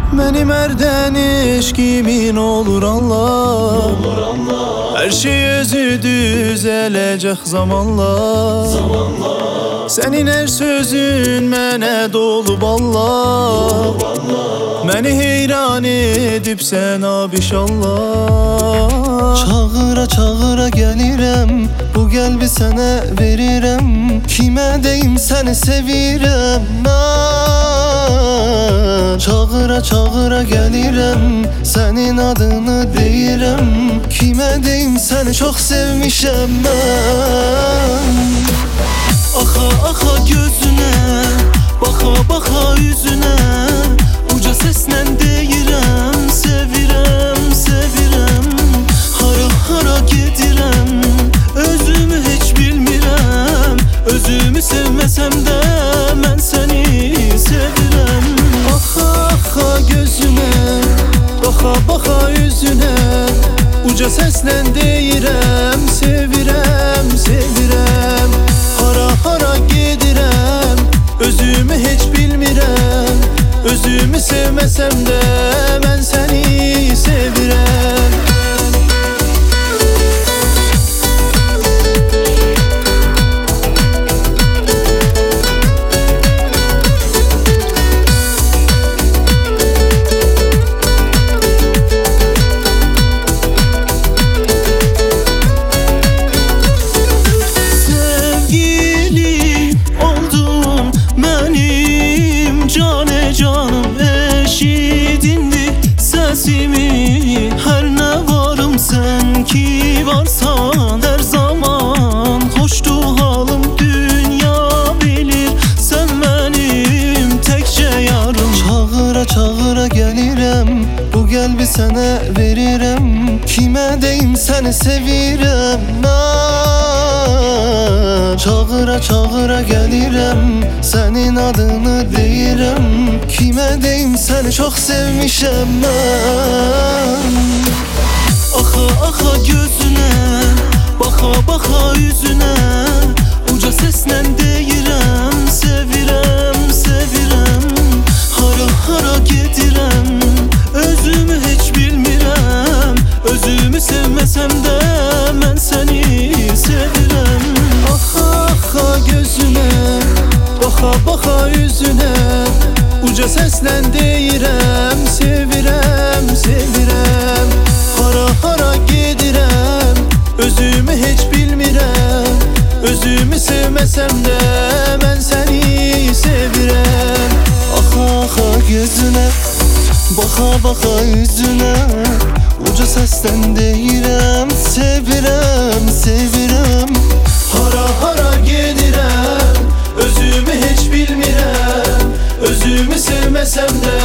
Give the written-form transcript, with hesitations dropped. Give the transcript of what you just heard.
Benim erden eşkimin olur Allah. Her şey özü düzelecek zamanla. Senin her sözün mene dolu balla. Beni heyran edip sen abişallah. Çağıra çağıra gelirem, bu gelbi sənə verirəm. Kimə deyim səni sevirəm mən. Çağıra çağıra gelirəm, sənin adını deyirəm. Kimə deyim səni çox sevmişəm mən. Axa axa gözünə, baxa baxa üzünə, uca səslə deyirəm, sevirəm, sevirəm. Hara hara gedirəm, özümü heç bilmirəm. Özümü sevməsəm də mən səni sevirəm. Axa axa gözüne, baxa baxa üzüne, uca sesle deyirəm, sevirəm, sevirəm. Hara hara gedirəm, özümü heç bilmirəm. Özümü sevməsəm də mən səni sevirəm. Canım eşidindi sesimi. Her ne varım sen ki varsan, her zaman hoştu halım dünya bilir. Sen benim tekçe yarım. Çağıra çağıra gelirem, bu gelbi sənə verirəm. Kimə deyim səni sevirəm mən. Çağıra çağıra gelirəm, sənin adını deyirəm. Kimə deyim səni çox sevmişəm mən. Axa axa gözünə, baxa baxa üzünə, uca səslə deyirəm, sevirəm, sevirəm. Hara hara gedirəm, özümü heç bilmirəm. Özümü sevməsəm də mən səni sevirəm. Axa axa gözüne, baxa baxa üzüne, uca sesle deyirəm, sevirəm, sevirəm. Hara hara gedirəm, özümü heç bilmirəm. Özümü sevməsəm də mən səni sevirəm. Axa axa gözünə, baxa baxa üzünə, uca səslə deyirəm, sevirəm, sevirəm. Hara hara gedirəm, özümü heç bilmirəm. Özümü sevməsəm də